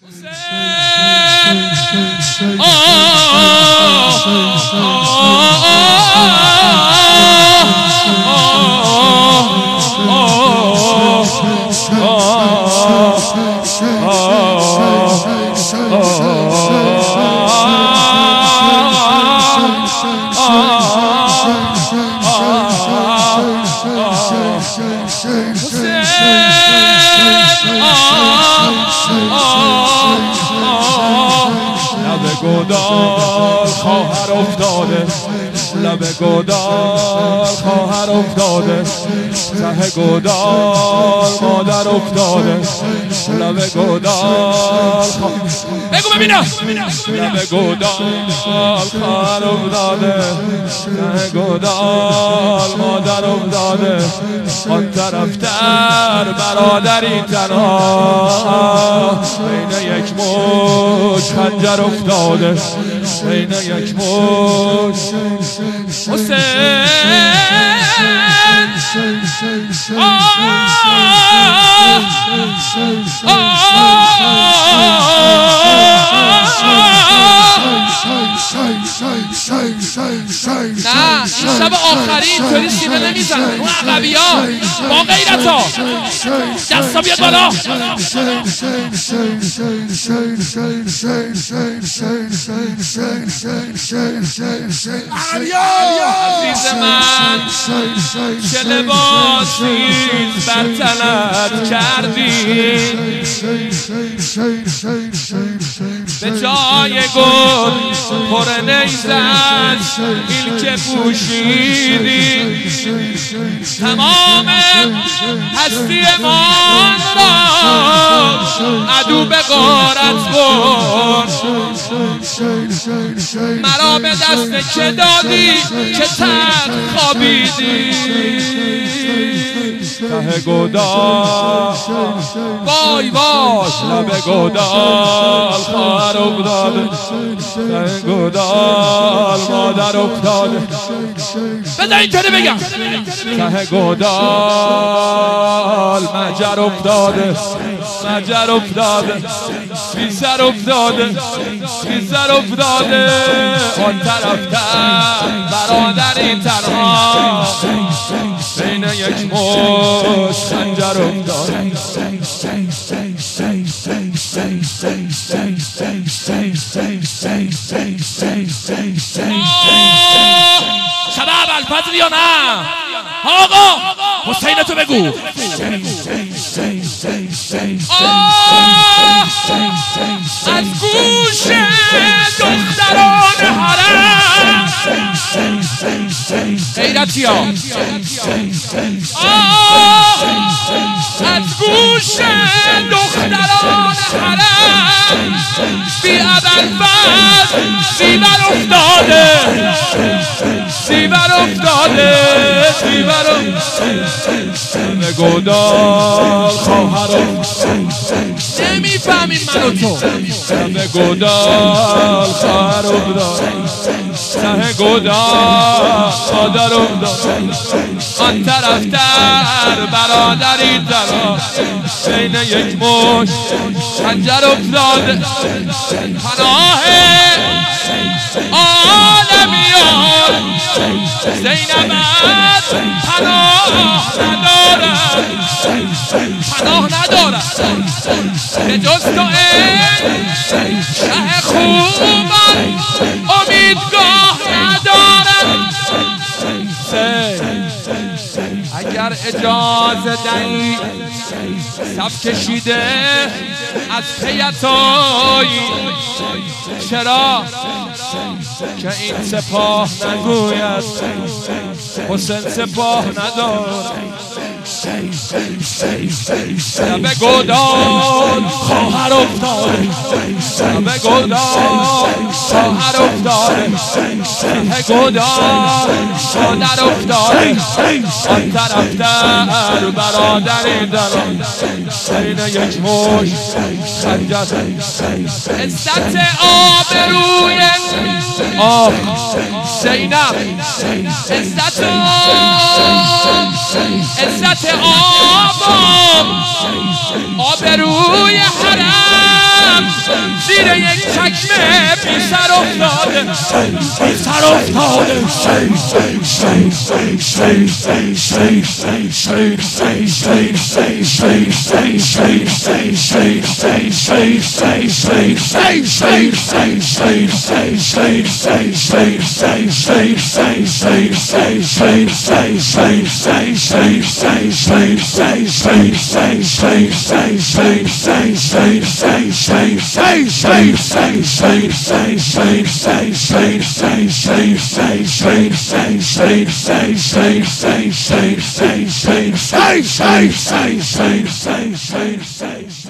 گودال خواهر افتاده، لب گودال خواهر افتاده، ته گودال مادر افتاده، لب گودال بگو ببینم، لب گودال خواهر افتاده، ته گودال مادر افتاده، آن طرفتر برادری تنها، بین یک موج خنجر افتاده، بین یک موج حسین نه این شب آخری اینطوری سینه نمیزن اون عقبی ها با غیرت ها دستا بیاد بالا عزیز من چه لباسی بر تنت کردی به جای گل پر نیزت این که پوشیدی تمام هستی من را عدو به غارت برد مرا به دست که دادی که تخت خوابیدی ته گودال وای وای لب گودال خواهر افتاده ته گودال مادر افتاده بذار اینطوری بگم ته گودال مجر افتاده مجر افتاده بی سر افتاده بی سر افتاده آن طرفتر برادری تنها بین یک موج خنجر افتاده شب ابوالفضل یا نه آقا حسین تو بگو از گوش دختران حرم غیرتی ها از گوش دختران حرم بی ابوالفضل زیور افتاده زیور افتاده زیور افتاده گودال خواهر نمیفهمیم من و تو ته گودال خواهر افتاده ته گودال مادر افتاده آن طرفتر برادری تنها بین یک موج خنجر افتاده پناه عالمیان زینبت پناه ندارد پناه ندارد به جز تو این شه خوبان امیدگاه ندارد اگر اجازه دهی صف کشیده از پیتایی چرا که این سپاه نگوید حسین سپاه ندارد لب گودال خواهر افتاده لب گودال خواهر افتاده ته گودال مادر افتاده آن طرفتر برادری دران بین یک موج خنجر عزت آبروی آب زینب عزت آب آبروی حرم سر افتاده say